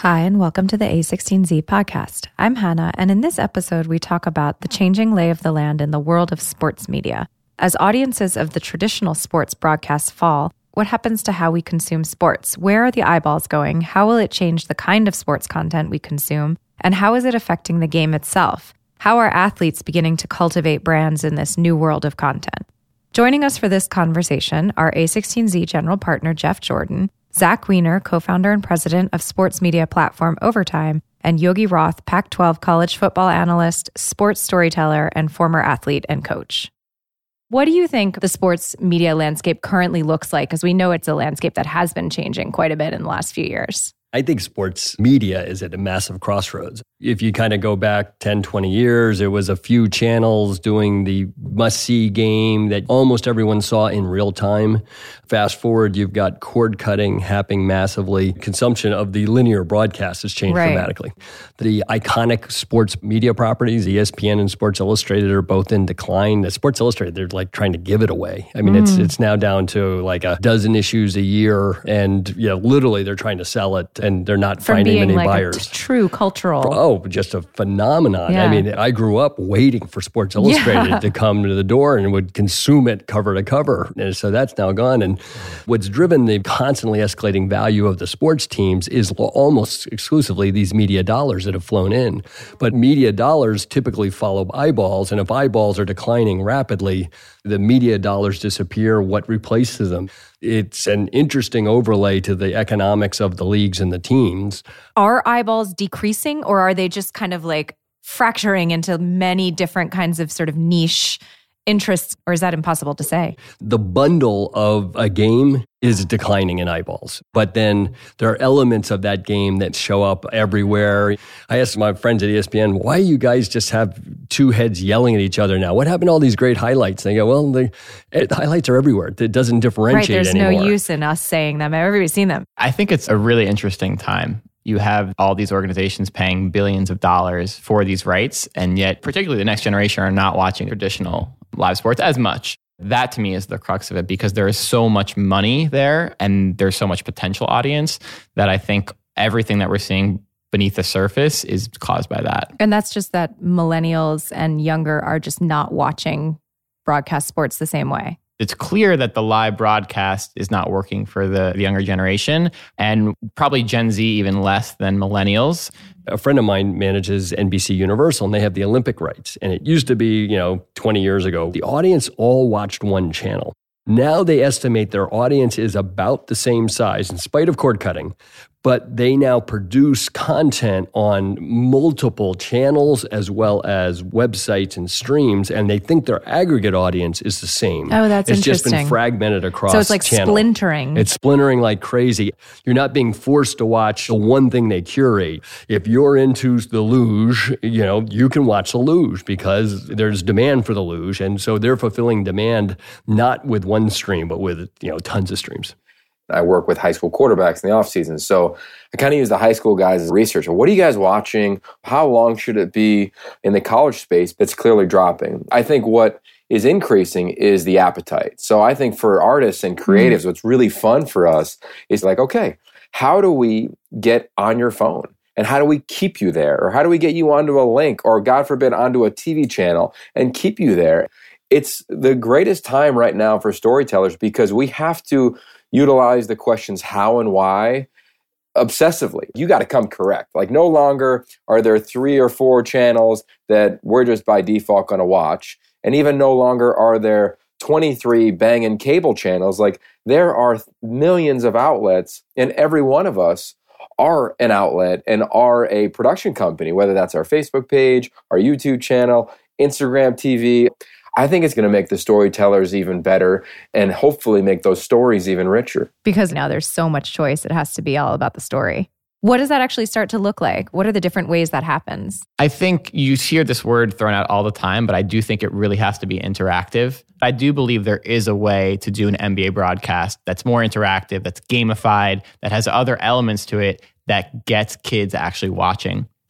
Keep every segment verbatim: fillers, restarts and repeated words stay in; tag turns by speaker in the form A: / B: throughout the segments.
A: Hi, and welcome to the A sixteen Z podcast. I'm Hannah, and in this episode, we talk about the changing lay of the land in the world of sports media. As audiences of the traditional sports broadcasts fall, what happens to how we consume sports? Where are the eyeballs going? How will it change the kind of sports content we consume? And how is it affecting the game itself? How are athletes beginning to cultivate brands in this new world of content? Joining us for this conversation are A sixteen Z general partner Jeff Jordan, Zach Weiner, co-founder and president of sports media platform Overtime, and Yogi Roth, Pac twelve college football analyst, sports storyteller, and former athlete and coach. What do you think the sports media landscape currently looks like? Because we know it's a landscape that has been changing quite a bit in the last few years.
B: I think sports media is at a massive crossroads. If you kind of go back ten, twenty years, there was a few channels doing the must-see game that almost everyone saw in real time. Fast forward, you've got cord cutting happening massively. Consumption of the linear broadcast has changed
A: right.
B: dramatically. The iconic sports media properties, E S P N and Sports Illustrated, are both in decline. The Sports Illustrated, they're like trying to give it away. I mean, mm. it's it's now down to like a dozen issues a year, and you know, literally they're trying to sell it. And they're not
A: From
B: finding
A: being
B: many
A: like
B: buyers.
A: A t- true cultural.
B: Oh, just a phenomenon.
A: Yeah.
B: I mean, I grew up waiting for Sports Illustrated
A: yeah.
B: to come to the door and would consume it cover to cover. And so that's now gone. And what's driven the constantly escalating value of the sports teams is almost exclusively these media dollars that have flown in. But media dollars typically follow eyeballs. And if eyeballs are declining rapidly, the media dollars disappear. What replaces them? It's an interesting overlay to the economics of the leagues and the teams.
A: Are eyeballs decreasing, or are they just kind of like fracturing into many different kinds of sort of niche interests, or is that impossible to say?
B: The bundle of a game is declining in eyeballs, but then there are elements of that game that show up everywhere. I asked my friends at E S P N, why you guys just have two heads yelling at each other now? What happened to all these great highlights? And they go, well, the, the highlights are everywhere. It doesn't differentiate
A: anymore. Right, there's
B: anymore.
A: no use in us saying them. Everybody's seen them.
C: I think it's a really interesting time. You have all these organizations paying billions of dollars for these rights, and yet particularly the next generation are not watching traditional live sports as much. That to me is the crux of it, because there is so much money there and there's so much potential audience that I think everything that we're seeing beneath the surface is caused by that.
A: And that's just that millennials and younger are just not watching broadcast sports the same way.
C: It's clear that the live broadcast is not working for the, the younger generation, and probably Gen Z even less than millennials.
B: A friend of mine manages N B C Universal, and they have the Olympic rights. And it used to be, you know, twenty years ago, the audience all watched one channel. Now they estimate their audience is about the same size, in spite of cord cutting, but they now produce content on multiple channels as well as websites and streams, and they think their aggregate audience is the same.
A: Oh, that's
B: it's
A: interesting.
B: It's just been fragmented across
A: So it's like
B: channel.
A: splintering.
B: It's splintering like crazy. You're not being forced to watch the one thing they curate. If you're into the luge, you know, you can watch the luge because there's demand for the luge, and so they're fulfilling demand not with one stream, but with, you know, tons of streams.
D: I work with high school quarterbacks in the off season. So I kind of use the high school guys as research. What are you guys watching? How long should it be in the college space? That's clearly dropping. I think what is increasing is the appetite. So I think for artists and creatives, mm-hmm. what's really fun for us is like, okay, how do we get on your phone? And how do we keep you there? Or how do we get you onto a link or, God forbid, onto a T V channel and keep you there? It's the greatest time right now for storytellers because we have to utilize the questions how and why obsessively. You got to come correct. Like no longer are there three or four channels that we're just by default going to watch. And even no longer are there twenty-three banging cable channels. Like there are millions of outlets, and every one of us are an outlet and are a production company, whether that's our Facebook page, our YouTube channel, Instagram T V. I think it's going to make the storytellers even better and hopefully make those stories even richer.
A: Because now there's so much choice, it has to be all about the story. What does that actually start to look like? What are the different ways that happens?
C: I think you hear this word thrown out all the time, but I do think it really has to be interactive. I do believe there is a way to do an N B A broadcast that's more interactive, that's gamified, that has other elements to it that gets kids actually watching.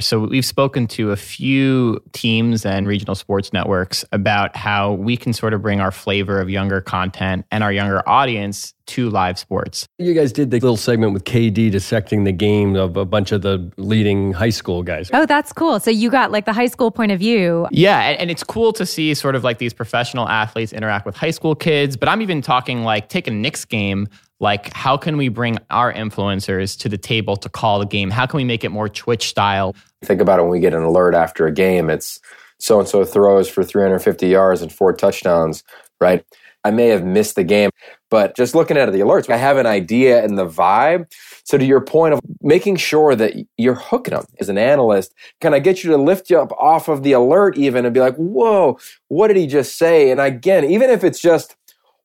C: So we've spoken to a few teams and regional sports networks about how we can sort of bring our flavor of younger content and our younger audience to live sports.
B: You guys did the little segment with K D dissecting the game of a bunch of the leading high school guys.
A: Oh, that's cool. So you got like the high school point of view.
C: Yeah, and, and it's cool to see sort of like these professional athletes interact with high school kids. But I'm even talking like take a Knicks game. Like, how can we bring our influencers to the table to call the game? How can we make it more Twitch style?
D: Think about it when we get an alert after a game. It's so-and-so throws for three hundred fifty yards and four touchdowns, right? I may have missed the game, but just looking at the alerts, I have an idea and the vibe. So to your point of making sure that you're hooking them as an analyst, can I get you to lift you up off of the alert even and be like, whoa, what did he just say? And again, even if it's just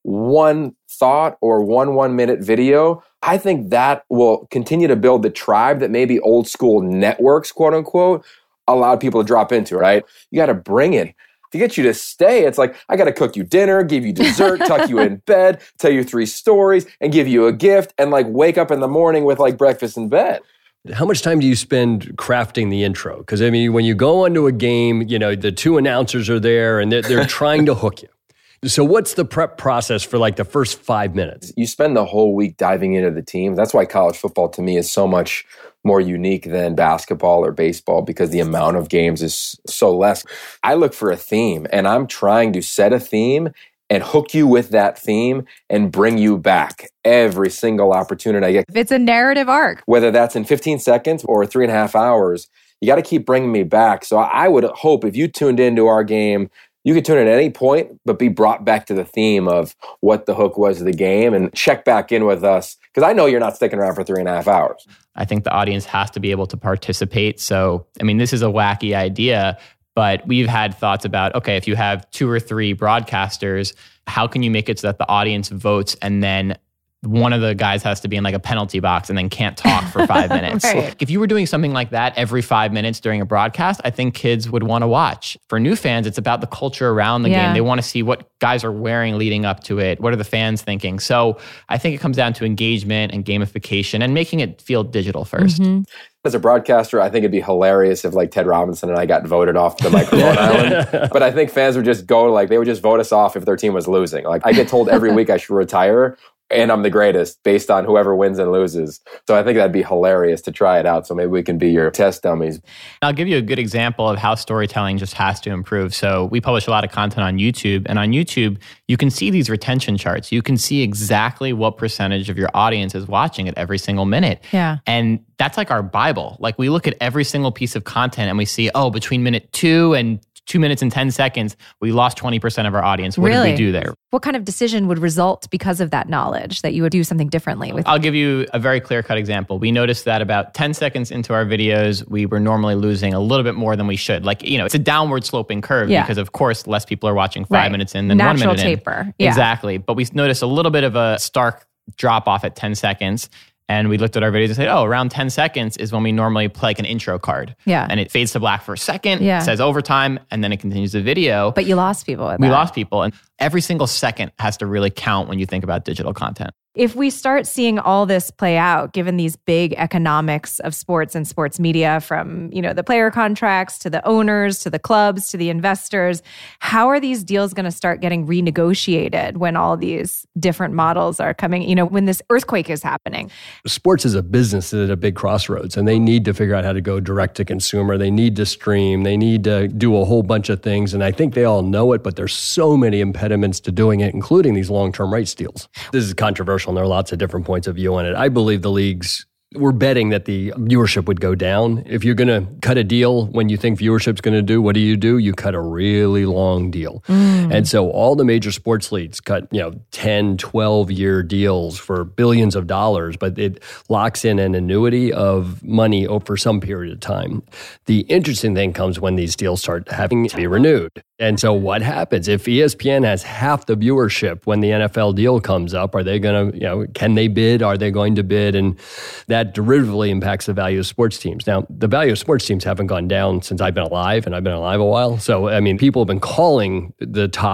D: one thought or one one minute video, I think that will continue to build the tribe that maybe old school networks, quote unquote, allowed people to drop into, right? You got to bring it. To get you to stay, it's like, I got to cook you dinner, give you dessert, tuck you in bed, tell you three stories, and give you a gift, and like wake up in the morning with like breakfast in bed.
B: How much time do you spend crafting the intro? Because I mean, when you go onto a game, you know, the two announcers are there and they're, they're trying to hook you. So what's the prep process for like the first five minutes?
D: You spend the whole week diving into the team. That's why college football to me is so much more unique than basketball or baseball because the amount of games is so less. I look for a theme and I'm trying to set a theme and hook you with that theme and bring you back every single opportunity I get.
A: If it's a narrative arc.
D: Whether that's in fifteen seconds or three and a half hours, you got to keep bringing me back. So I would hope if you tuned into our game, you could tune in at any point, but be brought back to the theme of what the hook was of the game and check back in with us. Because I know you're not sticking around for three and a half hours.
C: I think the audience has to be able to participate. So, I mean, this is a wacky idea, but we've had thoughts about, okay, if you have two or three broadcasters, how can you make it so that the audience votes and then one of the guys has to be in like a penalty box and then can't talk for five minutes.
A: Right.
C: If you were doing something like that every five minutes during a broadcast, I think kids would want to watch. For new fans, it's about the culture around the
A: yeah.
C: game. They want to see what guys are wearing leading up to it. What are the fans thinking? So I think it comes down to engagement and gamification and making it feel digital first.
A: Mm-hmm.
D: As a broadcaster, I think it'd be hilarious if like Ted Robinson and I got voted off the microphone island. But I think fans would just go like, they would just vote us off if their team was losing. Like I get told every week I should retire and I'm the greatest based on whoever wins and loses. So I think that'd be hilarious to try it out. So maybe we can be your test dummies.
C: I'll give you a good example of how storytelling just has to improve. So we publish a lot of content on YouTube, and on YouTube, you can see these retention charts. You can see exactly what percentage of your audience is watching it every single minute.
A: Yeah.
C: And that's like our Bible. Like we look at every single piece of content and we see, oh, between minute two and two minutes and ten seconds, we lost twenty percent of our audience. What
A: really?
C: did we do there?
A: What kind of decision would result because of that knowledge that you would do something differently with?
C: I'll give you a very clear-cut example. We noticed that about ten seconds into our videos, we were normally losing a little bit more than we should. Like, you know, it's a downward sloping curve
A: yeah.
C: because, of course, less people are watching five
A: right.
C: minutes in than
A: Natural
C: one minute in.
A: taper. Yeah.
C: Exactly. But we noticed a little bit of a stark drop-off at ten seconds. And we looked at our videos and said, oh, around ten seconds is when we normally play like an intro card.
A: Yeah.
C: And it fades to black for a second,
A: yeah.
C: it says overtime, and then it continues the video.
A: But you lost people at
C: We
A: that.
C: lost people. And every single second has to really count when you think about digital content.
A: If we start seeing all this play out, given these big economics of sports and sports media, from, you know, the player contracts to the owners, to the clubs, to the investors, how are these deals going to start getting renegotiated when all these different models are coming, you know, when this earthquake is happening?
B: Sports is a business at a big crossroads, and they need to figure out how to go direct to consumer. They need to stream. They need to do a whole bunch of things. And I think they all know it, but there's so many impediments to doing it, including these long-term rights deals. This is controversial. And there are lots of different points of view on it. I believe the leagues, we're betting that the viewership would go down. If you're going to cut a deal when you think viewership's going to do, what do you do? You cut a really long deal. Mm. And so all the major sports leagues cut, you know, ten, twelve year deals for billions of dollars, but it locks in an annuity of money over some period of time. The interesting thing comes when these deals start having to be renewed. And so what happens if E S P N has half the viewership when the N F L deal comes up? Are they going to, you know, can they bid? Are they going to bid? And that derivatively impacts the value of sports teams. Now, the value of sports teams haven't gone down since I've been alive, and I've been alive a while. So, I mean, people have been calling the top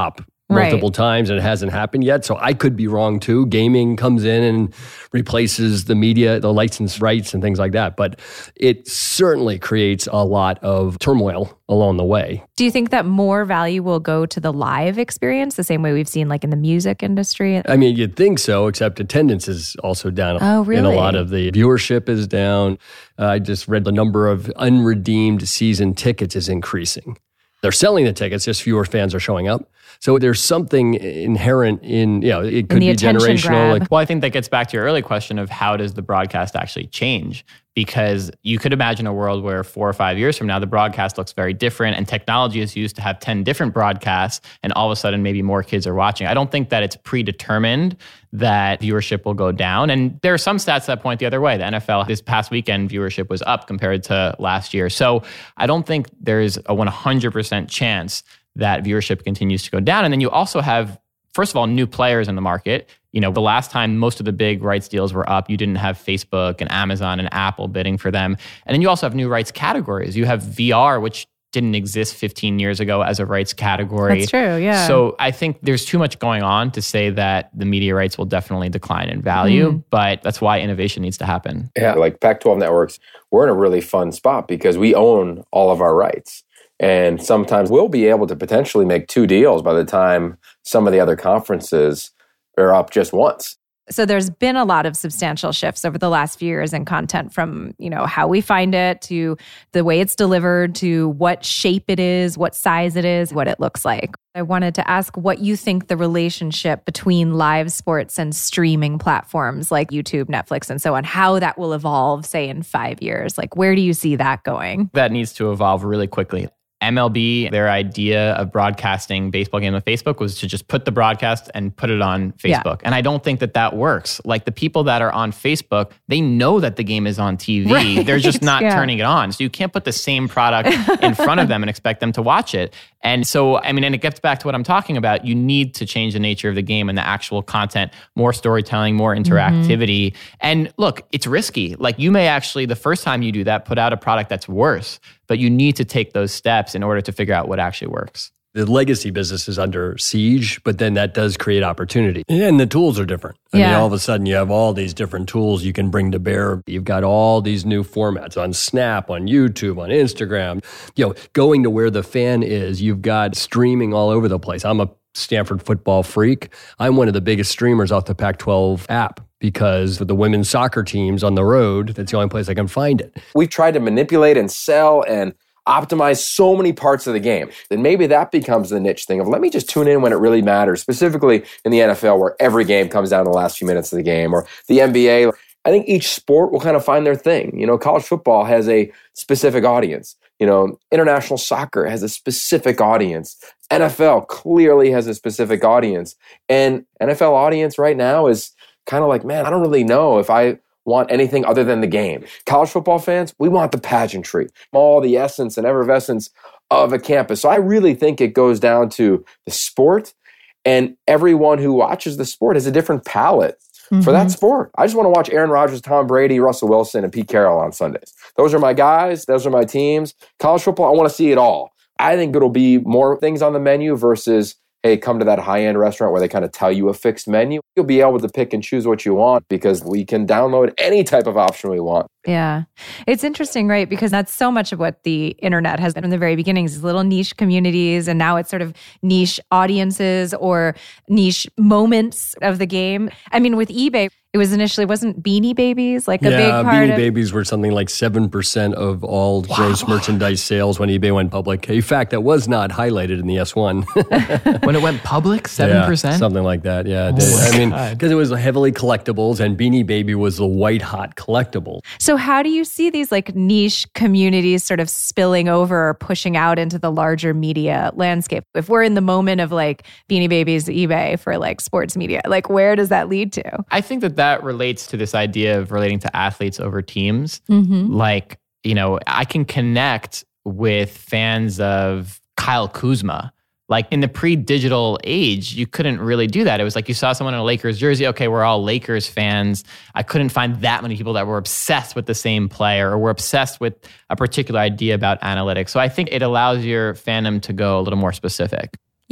B: multiple
A: right.
B: times and it hasn't happened yet. So I could be wrong too. Gaming comes in and replaces the media, the license rights and things like that. But it certainly creates a lot of turmoil along the way.
A: Do you think that more value will go to the live experience, the same way we've seen like in the music industry?
B: I mean, you'd think so, except attendance is also down.
A: Oh, really?
B: And a lot of the viewership is down. Uh, I just read the number of unredeemed season tickets is increasing. They're selling the tickets, just fewer fans are showing up. So there's something inherent in, you know, it could be generational. Like,
C: well, I think that gets back to your early question of how does the broadcast actually change? Because you could imagine a world where four or five years from now, the broadcast looks very different and technology is used to have ten different broadcasts and all of a sudden maybe more kids are watching. I don't think that it's predetermined that viewership will go down. And there are some stats that point the other way. The N F L this past weekend viewership was up compared to last year. So I don't think there's a one hundred percent chance that viewership continues to go down. And then you also have, first of all, new players in the market. You know, the last time most of the big rights deals were up, you didn't have Facebook and Amazon and Apple bidding for them. And then you also have new rights categories. You have V R, which didn't exist fifteen years ago as a rights category.
A: That's true, yeah.
C: So I think there's too much going on to say that the media rights will definitely decline in value, mm. but that's why innovation needs to happen.
D: Yeah, like Pac twelve networks, we're in a really fun spot because we own all of our rights. And sometimes we'll be able to potentially make two deals by the time some of the other conferences are up just once.
A: So there's been a lot of substantial shifts over the last few years in content, from, you know, how we find it to the way it's delivered to what shape it is, what size it is, what it looks like. I wanted to ask what you think the relationship between live sports and streaming platforms like YouTube, Netflix, and so on, how that will evolve, say, in five years. Like, where do you see that going?
C: That needs to evolve really quickly. M L B, their idea of broadcasting baseball games on Facebook was to just put the broadcast and put it on Facebook. Yeah. And I don't think that that works. Like the people that are on Facebook, they know that the game is on T V. Right. They're just not yeah. turning it on. So you can't put the same product in front of them and expect them to watch it. And so, I mean, and it gets back to what I'm talking about. You need to change the nature of the game and the actual content, more storytelling, more interactivity. Mm-hmm. And look, it's risky. Like you may actually, the first time you do that, put out a product that's worse, but you need to take those steps in order to figure out what actually works.
B: The legacy business is under siege, but then that does create opportunity. And the tools are different. I yeah. mean, all of a sudden you have all these different tools you can bring to bear. You've got all these new formats on Snap, on YouTube, on Instagram. You know, going to where the fan is. You've got streaming all over the place. I'm a Stanford football freak. I'm one of the biggest streamers off the Pac twelve app because of the women's soccer teams on the road. That's the only place I can find it.
D: We've tried to manipulate and sell and optimize so many parts of the game. Then maybe that becomes the niche thing of let me just tune in when it really matters, specifically in the N F L where every game comes down to the last few minutes of the game, or the N B A. I think each sport will kind of find their thing. You know, college football has a specific audience. You know, international soccer has a specific audience. N F L clearly has a specific audience. And N F L audience right now is kind of like, man, I don't really know if I want anything other than the game. College football fans, we want the pageantry, all the essence and effervescence of a campus. So I really think it goes down to the sport, and everyone who watches the sport has a different palette mm-hmm. for that sport. I just want to watch Aaron Rodgers, Tom Brady, Russell Wilson, and Pete Carroll on Sundays. Those are my guys. Those are my teams. College football, I want to see it all. I think it'll be more things on the menu versus, hey, come to that high-end restaurant where they kind of tell you a fixed menu. You'll be able to pick and choose what you want because we can download any type of option we want.
A: Yeah. It's interesting, right? Because that's so much of what the internet has been from the very beginnings, is little niche communities, and now it's sort of niche audiences or niche moments of the game. I mean, with eBay, it was initially, wasn't Beanie Babies like a
B: yeah,
A: big part
B: Beanie
A: of...
B: Babies were something like seven percent of all wow. gross merchandise sales when eBay went public. In fact, that was not highlighted in the S one.
C: When it went public, seven percent?
B: Yeah, something like that, yeah.
C: Oh
B: I mean, because it was heavily collectibles, and Beanie Baby was the white-hot collectible.
A: So how do you see these like niche communities sort of spilling over or pushing out into the larger media landscape? If we're in the moment of like Beanie Babies eBay for like sports media, like where does that lead to?
C: I think that that relates to this idea of relating to athletes over teams. Mm-hmm. Like, you know, I can connect with fans of Kyle Kuzma. Like in the pre-digital age, you couldn't really do that. It was like you saw someone in a Lakers jersey. Okay, we're all Lakers fans. I couldn't find that many people that were obsessed with the same player or were obsessed with a particular idea about analytics. So I think it allows your fandom to go a little more specific.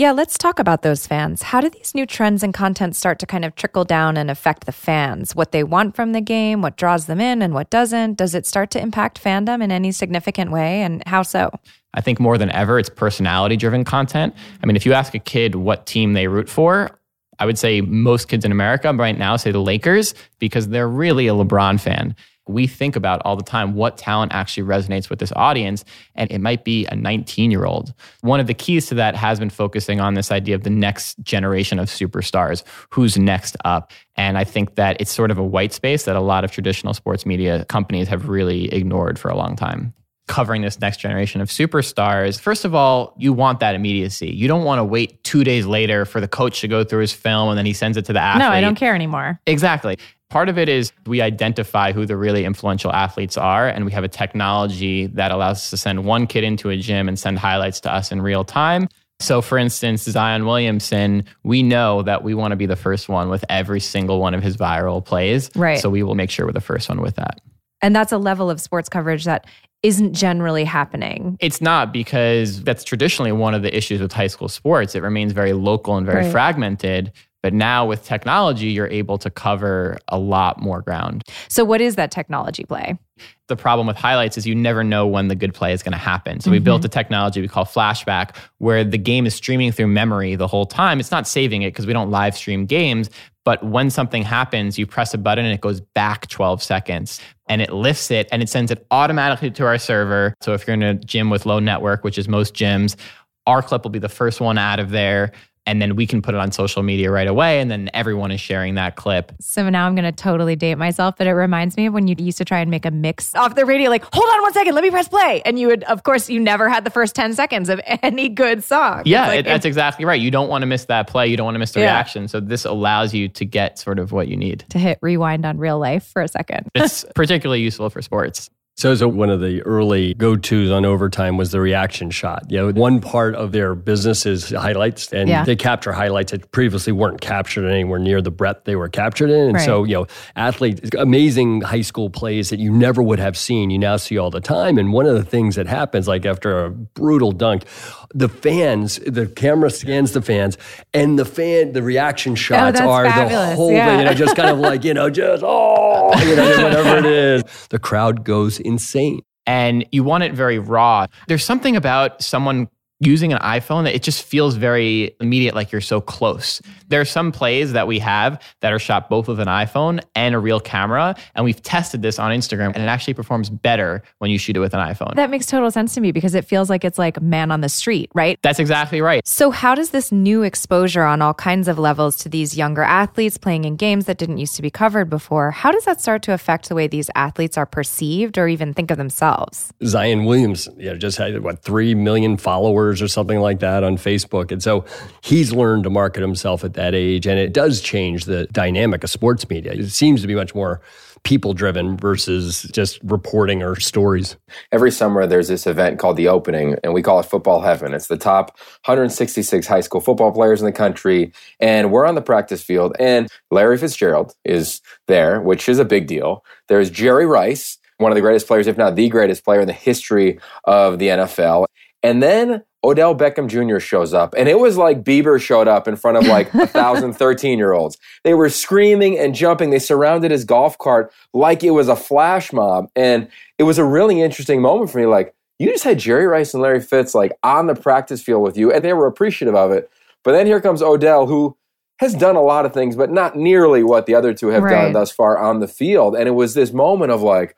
A: Yeah, let's talk about those fans. How do these new trends and content start to kind of trickle down and affect the fans? What they want from the game, what draws them in and what doesn't? Does it start to impact fandom in any significant way, and how so?
C: I think more than ever, it's personality-driven content. I mean, if you ask a kid what team they root for, I would say most kids in America right now say the Lakers because they're really a LeBron fan. We think about all the time what talent actually resonates with this audience, and it might be a nineteen-year-old. One of the keys to that has been focusing on this idea of the next generation of superstars, who's next up. And I think that it's sort of a white space that a lot of traditional sports media companies have really ignored for a long time. Covering this next generation of superstars, first of all, you want that immediacy. You don't want to wait two days later for the coach to go through his film and then he sends it to the athlete.
A: No, I don't care anymore.
C: Exactly. Part of it is we identify who the really influential athletes are, and we have a technology that allows us to send one kid into a gym and send highlights to us in real time. So for instance, Zion Williamson, we know that we want to be the first one with every single one of his viral plays.
A: Right.
C: So we will make sure we're the first one with that.
A: And that's a level of sports coverage that isn't generally happening.
C: It's not, because that's traditionally one of the issues with high school sports. It remains very local and very
A: right.
C: fragmented. But now with technology, you're able to cover a lot more ground.
A: So what is that technology play?
C: The problem with highlights is you never know when the good play is going to happen. So we
A: Mm-hmm.
C: built a technology we call Flashback, where the game is streaming through memory the whole time. It's not saving it because we don't live stream games. But when something happens, you press a button and it goes back twelve seconds and it lifts it and it sends it automatically to our server. So if you're in a gym with low network, which is most gyms, our clip will be the first one out of there. And then we can put it on social media right away. And then everyone is sharing that clip.
A: So now I'm going to totally date myself, but it reminds me of when you used to try and make a mix off the radio, like, hold on one second, let me press play. And you would, of course, you never had the first ten seconds of any good song.
C: Yeah,
A: like,
C: it, that's exactly right. You don't want to miss that play. You don't want to miss the
A: Yeah.
C: reaction. So this allows you to get sort of what you need.
A: to hit rewind on real life for a second.
C: It's particularly useful for sports.
B: So, so one of the early go-tos on Overtime was the reaction shot. You know, one part of their business is highlights, and
A: Yeah.
B: they capture highlights that previously weren't captured anywhere near the breadth they were captured in. And
A: Right.
B: so, you know, athletes, amazing high school plays that you never would have seen, you now see all the time. And one of the things that happens, like after a brutal dunk, the fans, the camera scans the fans, and the fan, the reaction shots
A: that's
B: are
A: fabulous.
B: the whole
A: Yeah.
B: thing, you know, just kind of like, you know, just, oh, you know, whatever it is. The crowd goes insane.
C: And you want it very raw. There's something about someone using an iPhone that it just feels very immediate, like you're so close. There are some plays that we have that are shot both with an iPhone and a real camera, and we've tested this on Instagram, and it actually performs better when you shoot it with an iPhone.
A: That makes total sense to me because it feels like it's like man on the street, right?
C: That's exactly right.
A: So how does this new exposure on all kinds of levels to these younger athletes playing in games that didn't used to be covered before, how does that start to affect the way these athletes are perceived or even think of themselves?
B: Zion Williamson, you know, just had, what, three million followers or something like that on Facebook. And so he's learned to market himself at that age. And it does change the dynamic of sports media. It seems to be much more people-driven versus just reporting or stories.
D: Every summer, there's this event called The Opening, and we call it Football Heaven. It's the top one hundred sixty-six high school football players in the country, and we're on the practice field, and Larry Fitzgerald is there, which is a big deal. There's Jerry Rice, one of the greatest players, if not the greatest player in the history of the N F L. And then Odell Beckham Junior shows up, and it was like Bieber showed up in front of like a thousand thirteen-year-olds. They were screaming and jumping. They surrounded his golf cart like it was a flash mob, and it was a really interesting moment for me. Like, you just had Jerry Rice and Larry Fitz like on the practice field with you, and they were appreciative of it. But then here comes Odell, who has done a lot of things, but not nearly what the other two have
A: Right.
D: done thus far on the field. And it was this moment of like,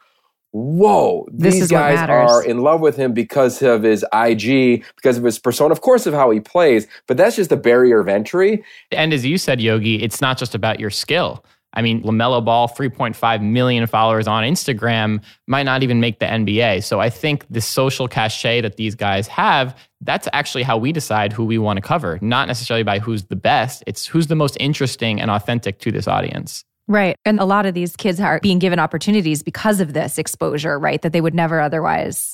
D: whoa,
A: This
D: these
A: is what
D: guys
A: matters.
D: are in love with him because of his I G, because of his persona, of course, of how he plays, but that's just the barrier of entry.
C: And as you said, Yogi, it's not just about your skill. I mean, LaMelo Ball, three point five million followers on Instagram, might not even make the N B A. So I think the social cachet that these guys have, that's actually how we decide who we want to cover, not necessarily by who's the best. It's who's the most interesting and authentic to this audience.
A: Right. And a lot of these kids are being given opportunities because of this exposure, right? That they would never otherwise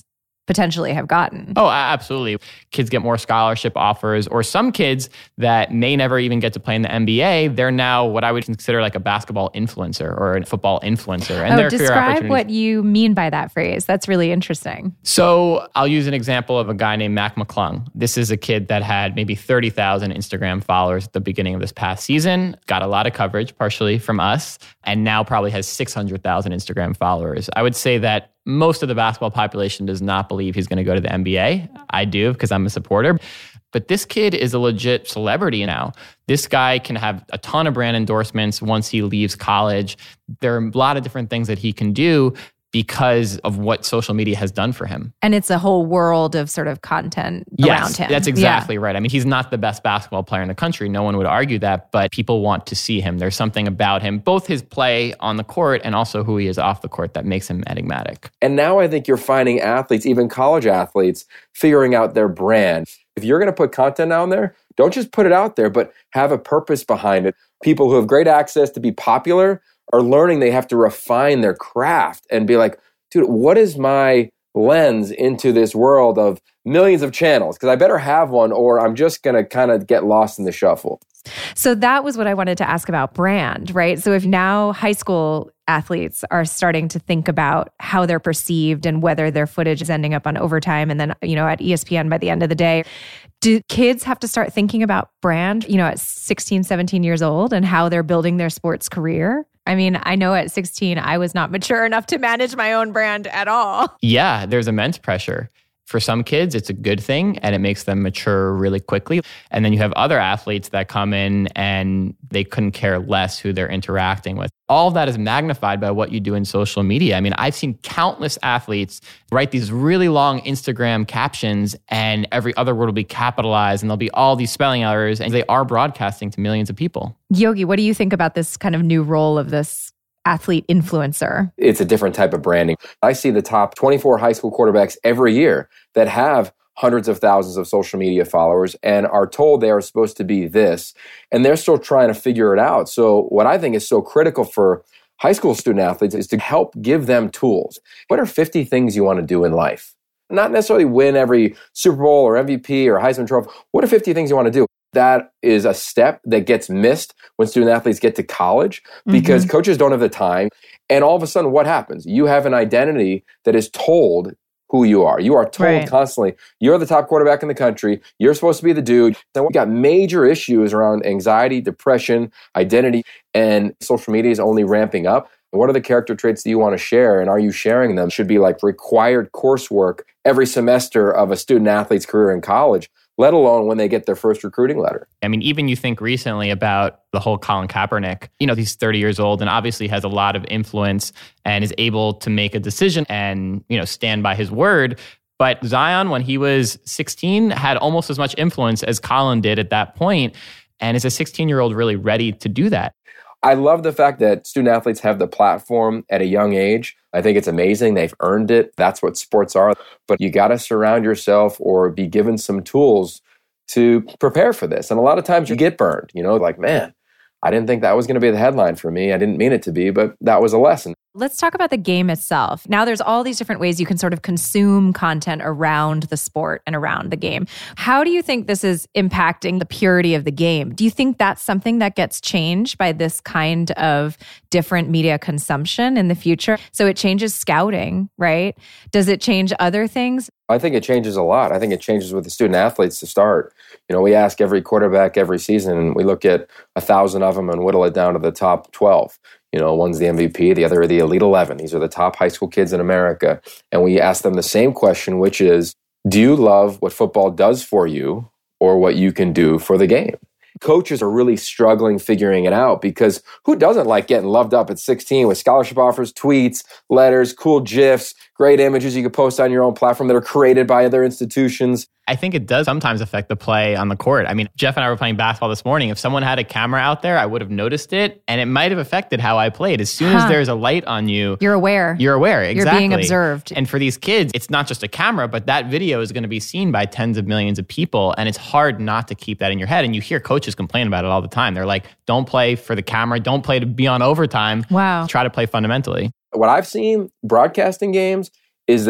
A: potentially have gotten.
C: Oh, absolutely. Kids get more scholarship offers, or some kids that may never even get to play in the N B A, they're now what I would consider like a basketball influencer or a football influencer. And
A: oh,
C: their
A: describe what you mean by that phrase. That's really interesting.
C: So I'll use an example of a guy named Mac McClung. This is a kid that had maybe thirty thousand Instagram followers at the beginning of this past season, got a lot of coverage, partially from us, and now probably has six hundred thousand Instagram followers. I would say that most of the basketball population does not believe he's going to go to the N B A. I do, because I'm a supporter. But this kid is a legit celebrity now. This guy can have a ton of brand endorsements once he leaves college. There are a lot of different things that he can do because of what social media has done for him.
A: And it's a whole world of sort of content
C: yes,
A: around him.
C: That's exactly
A: yeah.
C: right. I mean, he's not the best basketball player in the country. No one would argue that, but people want to see him. There's something about him, both his play on the court and also who he is off the court, that makes him enigmatic.
D: And now I think you're finding athletes, even college athletes, figuring out their brand. If you're going to put content out there, don't just put it out there, but have a purpose behind it. People who have great access to be popular are learning they have to refine their craft and be like, dude, what is my lens into this world of millions of channels? Because I better have one or I'm just going to kind of get lost in the shuffle.
A: So that was what I wanted to ask about brand, right? So if now high school athletes are starting to think about how they're perceived and whether their footage is ending up on Overtime and then, you know, at E S P N by the end of the day, do kids have to start thinking about brand, you know, at sixteen, seventeen years old and how they're building their sports career? I mean, I know at sixteen, I was not mature enough to manage my own brand at all.
C: Yeah, there's immense pressure. For some kids, it's a good thing and it makes them mature really quickly. And then you have other athletes that come in and they couldn't care less who they're interacting with. All of that is magnified by what you do in social media. I mean, I've seen countless athletes write these really long Instagram captions and every other word will be capitalized and there'll be all these spelling errors and they are broadcasting to millions of people.
A: Yogi, what do you think about this kind of new role of this athlete influencer?
D: It's a different type of branding. I see the top twenty-four high school quarterbacks every year that have hundreds of thousands of social media followers and are told they are supposed to be this, and they're still trying to figure it out. So what I think is so critical for high school student athletes is to help give them tools. What are fifty things you want to do in life? Not necessarily win every Super Bowl or M V P or Heisman Trophy. What are fifty things you want to do? That is a step that gets missed when student athletes get to college because mm-hmm. coaches don't have the time. And all of a sudden, what happens? You have an identity that is told who you are. You are told right. constantly, you're the top quarterback in the country. You're supposed to be the dude. Then we got major issues around anxiety, depression, identity, and social media is only ramping up. What are the character traits that you want to share? And are you sharing them? Should be like required coursework every semester of a student athlete's career in college, let alone when they get their first recruiting letter.
C: I mean, even you think recently about the whole Colin Kaepernick, you know, he's thirty years old and obviously has a lot of influence and is able to make a decision and, you know, stand by his word. But Zion, when he was sixteen, had almost as much influence as Colin did at that point. And is a sixteen-year-old really ready to do that?
D: I love the fact that student athletes have the platform at a young age. I think it's amazing. They've earned it. That's what sports are. But you got to surround yourself or be given some tools to prepare for this. And a lot of times you get burned, you know, like, man, I didn't think that was going to be the headline for me. I didn't mean it to be, but that was a lesson.
A: Let's talk about the game itself. Now there's all these different ways you can sort of consume content around the sport and around the game. How do you think this is impacting the purity of the game? Do you think that's something that gets changed by this kind of different media consumption in the future? So it changes scouting, right? Does it change other things?
D: I think it changes a lot. I think it changes with the student athletes to start. You know, we ask every quarterback every season, and we look at a thousand of them and whittle it down to the top twelve. You know, one's the M V P, the other are the Elite eleven. These are the top high school kids in America. And we ask them the same question, which is, do you love what football does for you or what you can do for the game? Coaches are really struggling figuring it out because who doesn't like getting loved up at sixteen with scholarship offers, tweets, letters, cool GIFs, great images you can post on your own platform that are created by other institutions?
C: I think it does sometimes affect the play on the court. I mean, Jeff and I were playing basketball this morning. If someone had a camera out there, I would have noticed it, and it might have affected how I played. As soon huh. as there's a light on you,
A: you're aware.
C: You're aware, exactly.
A: You're being observed.
C: And for these kids, it's not just a camera, but that video is going to be seen by tens of millions of people, and it's hard not to keep that in your head. And you hear coaches complain about it all the time. They're like, don't play for the camera, don't play to be on overtime.
A: Wow.
C: Try to play fundamentally.
D: What I've seen broadcasting games is that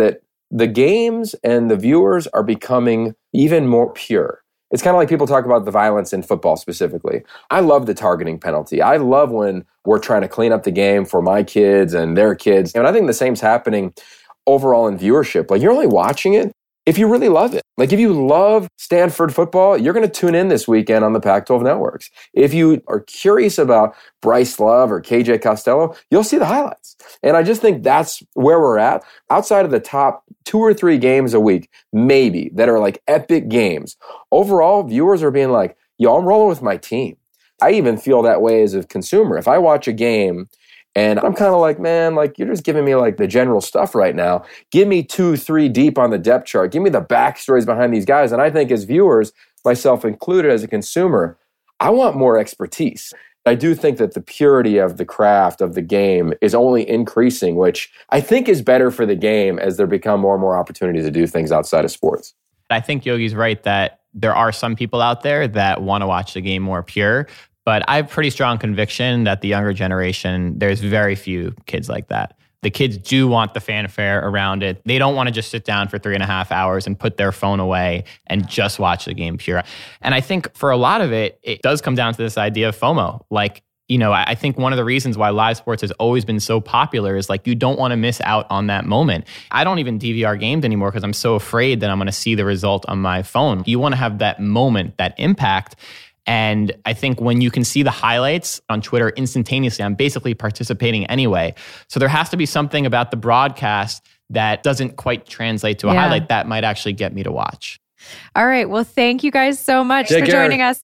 D: the games and the viewers are becoming even more pure. It's kind of like people talk about the violence in football specifically. I love the targeting penalty. I love when we're trying to clean up the game for my kids and their kids. And I think the same's happening overall in viewership. Like, you're only watching it if you really love it. Like, if you love Stanford football, you're going to tune in this weekend on the Pac twelve networks. If you are curious about Bryce Love or K J Costello, you'll see the highlights. And I just think that's where we're at. Outside of the top two or three games a week, maybe, that are like epic games, overall, viewers are being like, yo, I'm rolling with my team. I even feel that way as a consumer. If I watch a game and I'm kind of like, man, like, you're just giving me like the general stuff right now. Give me two, three deep on the depth chart. Give me the backstories behind these guys. And I think as viewers, myself included as a consumer, I want more expertise. I do think that the purity of the craft of the game is only increasing, which I think is better for the game as there become more and more opportunities to do things outside of sports.
C: I think Yogi's right that there are some people out there that want to watch the game more pure. But I have pretty strong conviction that the younger generation, there's very few kids like that. The kids do want the fanfare around it. They don't want to just sit down for three and a half hours and put their phone away and just watch the game pure. And I think for a lot of it, it does come down to this idea of FOMO. Like, you know, I think one of the reasons why live sports has always been so popular is like, you don't want to miss out on that moment. I don't even D V R games anymore because I'm so afraid that I'm going to see the result on my phone. You want to have that moment, that impact. And I think when you can see the highlights on Twitter instantaneously, I'm basically participating anyway. So there has to be something about the broadcast that doesn't quite translate to a yeah. highlight that might actually get me to watch.
A: All right. Well, thank you guys so much
D: Take
A: for
D: care.
A: joining us.